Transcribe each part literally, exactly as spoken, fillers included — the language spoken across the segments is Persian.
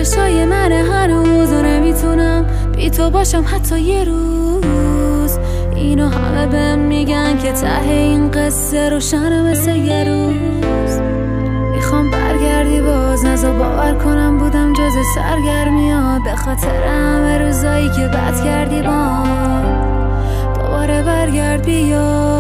چشای من هنوز و نمیتونم بی تو باشم حتی یه روز. اینو همه بهم میگن که ته این قصه روشنه مثل یه روز. میخوام برگردی باز نزا باور کنم بودم جز سرگرمیا، به خاطر همه روزایی که بد کردی با دوباره برگرد بیا.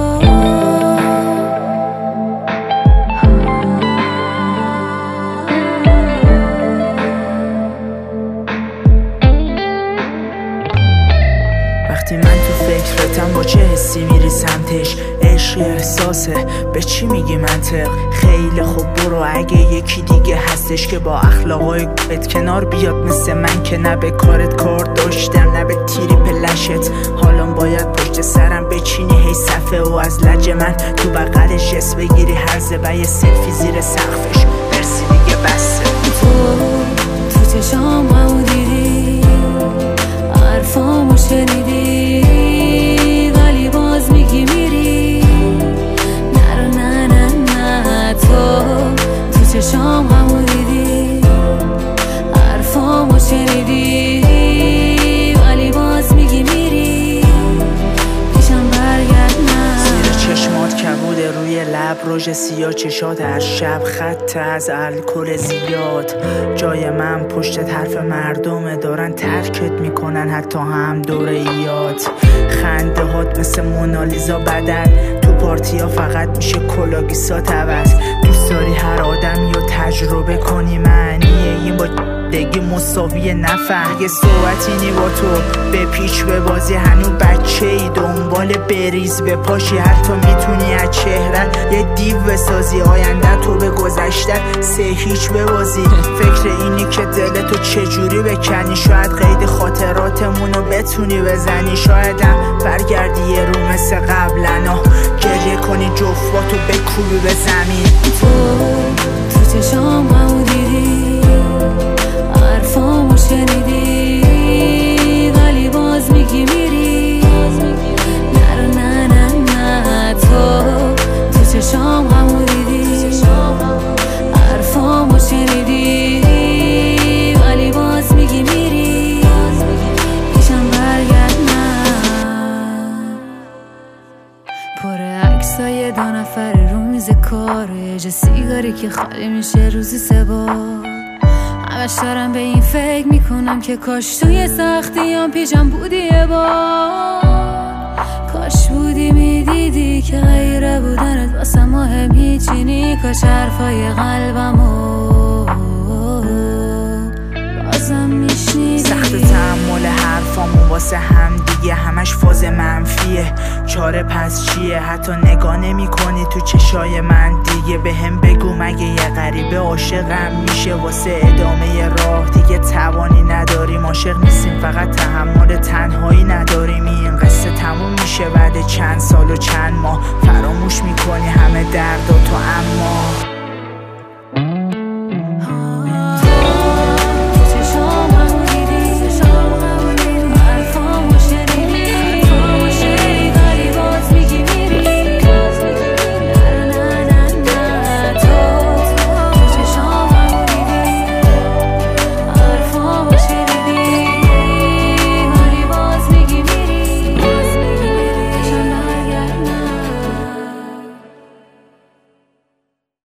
وقتی من تو فکرتم با چه حسی میری سمتش؟ عشق احساسه، به چی میگی منطق؟ خیلی خوب برو، اگه یکی دیگه هستش که با اخلاقای گوبت کنار بیاد مثل من که نه به کارت کار داشتم نه به تیری پلشت. حالا باید پشت سرم بچینی هی صفحه و از لج من تو بغلش جس بگیری هر زبه سلفی زیر سقفش. مرسی دیگه بسه. تو تو چشام همو دیدی، حرفامو شنیدی، ولی باز میگی میری. نه نه نه نه تو تو چشام همو دیدی، حرفامو شنیدی، ولی باز میگی میری. پیشم برگرد نه. زیر چشمات کبوده، روی لب روژ سیاه، چشات هر شب خط از الکل زیاد. جای من پشت حرف مردمه، دارن ترکت میکنن حتی هم دوره‌ایات. خنده هات مثل مونالیزا بدل، تو پارتی ها فقط میشه کلاگیسات عوض. دوست داری هر آدمی رو تجربه کنی، معنیه این با دگی مساوی نفه. یه صحبتی نی با تو به پیچ به بازی، هنو بچه ای دنبال بریز به پاشی. حتی میتونی از چهرت یه دیو بسازی، آینده تو به گذشته سه هیچ ببازی. فکر اینی که دلتو چجوری بکنی، شاید قید خاطراتمونو بتونی بزنی. شایدم برگردی یه رو مثل قبلنا، گریه کنی جفتاتو بکوبی به زمین. تو تو چشام همو دیدی، حرفامو شنیدی، ولی باز میگی میری. نه نه نه نه تو تو چشام همو دیدی، حرفامو شنیدی، ولی باز میگی میری. پیشم برگرد نه. پر عکسای دو نفر رو میز کاره، جا سیگاری که خالی میشه روزی سه بار. همش دارم به این فکر میکنم که کاش توی سختیام پیشم بودی یه بار. کاش بودی میدیدی که غیر بودنت واسه مهم هیچی نی. کاش حرفای قلبمو بازم میشنیدی. سخت تحمل حرفامو واسه هم دیگه، همش فاز منفیه. چاره پس چیه؟ حتی نگاه نمی کنی تو چشای من دیگه. به هم بگو مگه یه غریبه عاشقم میشه واسه ادامه راه؟ دیگه توانی نداریم، عاشق نیستیم، فقط تحمل تنهایی نداریم. این قصه تموم میشه بعد چند سال و چند ماه، فراموش میکنی همه درداتو اما